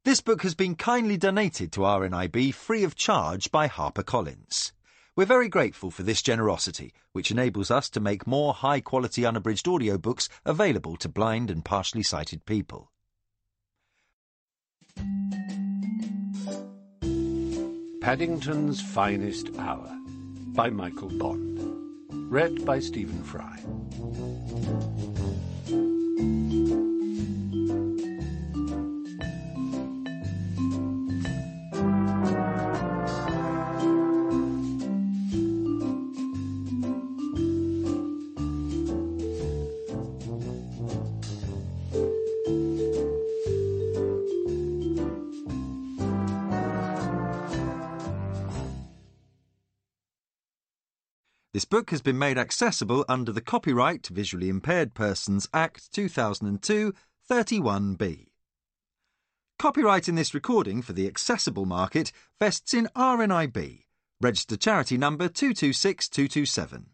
This book has been kindly donated to RNIB free of charge by HarperCollins. We're very grateful for this generosity, which enables us to make more high-quality unabridged audiobooks available to blind and partially sighted people. Paddington's Finest Hour by Michael Bond. Read by Stephen Fry. This book has been made accessible under the Copyright Visually Impaired Persons Act 2002, 31B. Copyright in this recording for the accessible market vests in RNIB, registered charity number 226227.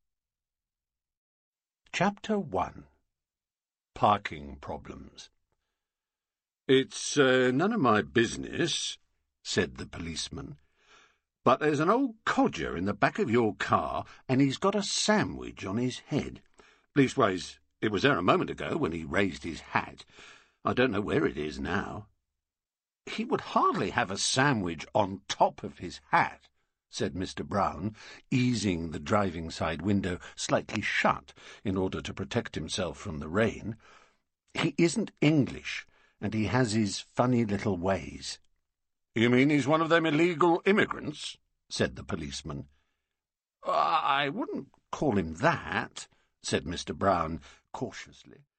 Chapter 1. Parking Problems. "It's none of my business," said the policeman, "but there's an old codger in the back of your car, and he's got a sandwich on his head. Leastways, it was there a moment ago when he raised his hat. I don't know where it is now." "He would hardly have a sandwich on top of his hat," said Mr. Brown, easing the driving side window slightly shut in order to protect himself from the rain. "He isn't English, and he has his funny little ways." "You mean he's one of them illegal immigrants?" said the policeman. "I wouldn't call him that," said Mr. Brown cautiously.